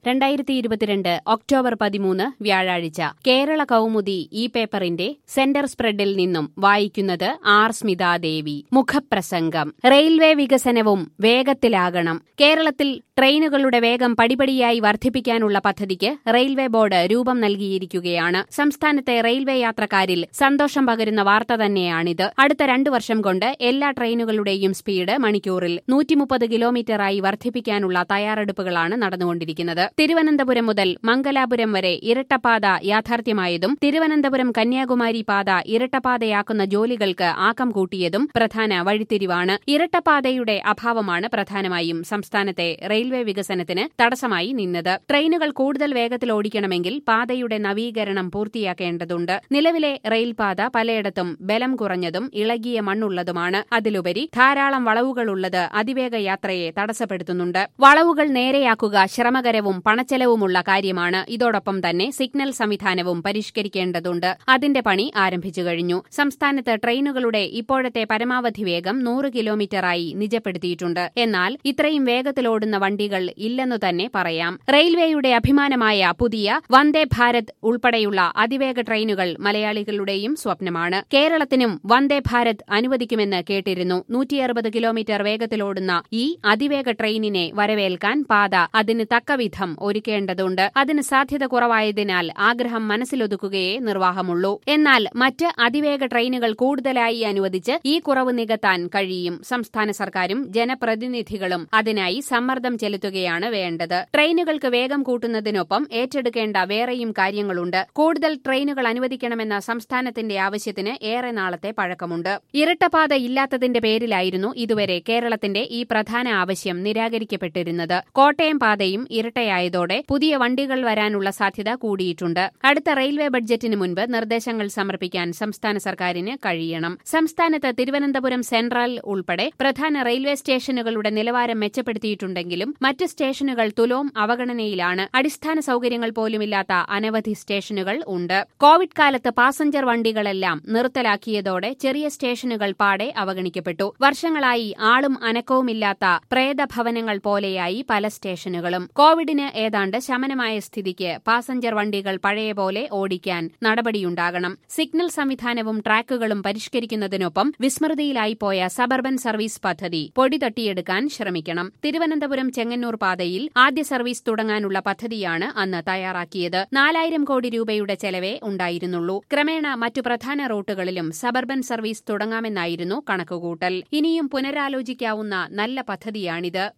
2022 October 13 വ്യാഴാഴ്ച കേരള കൗമുദി ഈ പേപ്പറിന്റെ സെന്റർ സ്പ്രെഡിൽ നിന്നും വായിക്കുന്നത് ആർ സ്മിതാദേവി. മുഖപ്രസംഗം. റെയിൽവേ വികസനവും വേഗത്തിലാകണം. കേരളത്തിൽ ട്രെയിനുകളുടെ വേഗം പടിപടിയായി വർദ്ധിപ്പിക്കാനുള്ള പദ്ധതിക്ക് റെയിൽവേ ബോർഡ് രൂപം നൽകിയിരിക്കുകയാണ്. സംസ്ഥാനത്തെ റെയിൽവേ യാത്രക്കാരിൽ സന്തോഷം പകരുന്ന വാർത്ത തന്നെയാണിത്. അടുത്ത 2 വർഷം കൊണ്ട് എല്ലാ ട്രെയിനുകളുടെയും സ്പീഡ് മണിക്കൂറിൽ 130 കിലോമീറ്ററായി വർദ്ധിപ്പിക്കാനുള്ള തയ്യാറെടുപ്പുകളാണ് നടന്നുകൊണ്ടിരിക്കുന്നത്. തിരുവനന്തപുരം മുതൽ മംഗലാപുരം വരെ ഇരട്ടപ്പാത യാഥാർത്ഥ്യമായതും തിരുവനന്തപുരം കന്യാകുമാരി പാത ഇരട്ടപ്പാതയാക്കുന്ന ജോലികൾക്ക് ആക്കം കൂട്ടിയതും പ്രധാന വഴിത്തിരിവാണ്. ഇരട്ടപ്പാതയുടെ അഭാവമാണ് പ്രധാനമായും സംസ്ഥാനത്തെ റെയിൽവേ വികസനത്തിന് തടസ്സമായി നിന്നത്. ട്രെയിനുകൾ കൂടുതൽ വേഗത്തിൽ ഓടിക്കണമെങ്കിൽ പാതയുടെ നവീകരണം പൂർത്തിയാക്കേണ്ടതുണ്ട്. നിലവിലെ റെയിൽപാത പലയിടത്തും ബലം കുറഞ്ഞതും ഇളകിയ മണ്ണുള്ളതുമാണ്. അതിലുപരി ധാരാളം വളവുകളുള്ളത് അതിവേഗ യാത്രയെ തടസ്സപ്പെടുത്തുന്നുണ്ട്. വളവുകൾ നേരെയാക്കുക ശ്രമകരവും പണച്ചെലവുമുള്ള കാര്യമാണ്. ഇതോടൊപ്പം തന്നെ സിഗ്നൽ സംവിധാനവും പരിഷ്കരിക്കേണ്ടതുണ്ട്. അതിന്റെ പണി ആരംഭിച്ചു കഴിഞ്ഞു. സംസ്ഥാനത്ത് ട്രെയിനുകളുടെ ഇപ്പോഴത്തെ പരമാവധി വേഗം 100 കിലോമീറ്ററായി നിജപ്പെടുത്തിയിട്ടുണ്ട്. എന്നാൽ ഇത്രയും വേഗത്തിലോടുന്ന വണ്ടികൾ ഇല്ലെന്നു തന്നെ പറയാം. റെയിൽവേയുടെ അഭിമാനമായ പുതിയ വന്ദേ ഭാരത് ഉൾപ്പെടെയുള്ള അതിവേഗ ട്രെയിനുകൾ മലയാളികളുടെയും സ്വപ്നമാണ്. കേരളത്തിനും വന്ദേ ഭാരത് അനുവദിക്കുമെന്ന് കേട്ടിരുന്നു. 160 കിലോമീറ്റർ വേഗത്തിലോടുന്ന ഈ അതിവേഗ ട്രെയിനിനെ വരവേൽക്കാൻ പാത അതിന് തക്കവിധം ഒരുക്കേണ്ടതുണ്ട്. അതിന് സാധ്യത കുറവായതിനാൽ ആഗ്രഹം മനസ്സിലൊതുക്കുകയേ നിർവാഹമുള്ളൂ. എന്നാൽ മറ്റ് അതിവേഗ ട്രെയിനുകൾ കൂടുതലായി അനുവദിച്ച് ഈ കുറവ് നികത്താൻ കഴിയും. സംസ്ഥാന സർക്കാരും ജനപ്രതിനിധികളും അതിനായി സമ്മർദ്ദം ചെലുത്തുകയാണ് വേണ്ടത്. ട്രെയിനുകൾക്ക് വേഗം കൂട്ടുന്നതിനൊപ്പം ഏറ്റെടുക്കേണ്ട വേറെയും കാര്യങ്ങളുണ്ട്. കൂടുതൽ ട്രെയിനുകൾ അനുവദിക്കണമെന്ന സംസ്ഥാനത്തിന്റെ ആവശ്യത്തിന് ഏറെ നാളത്തെ പഴക്കമുണ്ട്. ഇരട്ടപ്പാത ഇല്ലാത്തതിന്റെ പേരിലായിരുന്നു ഇതുവരെ കേരളത്തിന്റെ ഈ പ്രധാന ആവശ്യം നിരാകരിക്കപ്പെട്ടിരുന്നത്. കോട്ടയം പാതയും ഇരട്ടയായതോടെ പുതിയ വണ്ടികൾ വരാനുള്ള സാധ്യത കൂടിയിട്ടുണ്ട്. അടുത്ത റെയിൽവേ ബഡ്ജറ്റിന് മുൻപ് നിർദ്ദേശങ്ങൾ സമർപ്പിക്കാൻ സംസ്ഥാന സർക്കാരിന് കഴിയണം. സംസ്ഥാനത്ത് തിരുവനന്തപുരം സെൻട്രൽ ഉൾപ്പെടെ പ്രധാന റെയിൽവേ സ്റ്റേഷനുകളുടെ നിലവാരം മെച്ചപ്പെടുത്തിയിട്ടുണ്ടെങ്കിലും മറ്റ് സ്റ്റേഷനുകൾ തുലോം അവഗണനയിലാണ്. അടിസ്ഥാന സൌകര്യങ്ങൾ പോലുമില്ലാത്ത അനവധി സ്റ്റേഷനുകൾ ഉണ്ട്. കോവിഡ് കാലത്ത് പാസഞ്ചർ വണ്ടികളെല്ലാം നിർത്തലാക്കിയതോടെ ചെറിയ സ്റ്റേഷനുകൾ പാടെ അവഗണിക്കപ്പെട്ടു. വർഷങ്ങളായി ആളും അനക്കവുമില്ലാത്ത പ്രേതഭവനങ്ങൾ പോലെയായി പല സ്റ്റേഷനുകളും. കോവിഡിന് ഏതാണ്ട് ശമനമായ സ്ഥിതിക്ക് പാസഞ്ചർ വണ്ടികൾ പഴയപോലെ ഓടിക്കാൻ നടപടിയുണ്ടാകണം. സിഗ്നൽ സംവിധാനവും ട്രാക്കുകളും പരിഷ്കരിക്കുന്നതിനൊപ്പം വിസ്മൃതിയിലായിപ്പോയ സബർബൻ സർവീസ് പദ്ധതി പൊടി തട്ടിയെടുക്കാൻ ശ്രമിക്കണം. തിരുവനന്തപുരം ചെങ്ങന്നൂർ പാതയിൽ ആദ്യ സർവീസ് തുടങ്ങാനുള്ള പദ്ധതിയാണ് അന്ന് തയ്യാറാക്കിയത്. 4000 കോടി രൂപയുടെ ചെലവേ ഉണ്ടായിരുന്നുള്ളൂ. ക്രമേണ മറ്റു പ്രധാന റൂട്ടുകളിലും സബർബൻ സർവീസ് തുടങ്ങാമെന്നായിരുന്നു കണക്കുകൂട്ടൽ. ഇനിയും പുനരാലോചിക്കാവുന്ന നല്ല പദ്ധതിയാണിത്.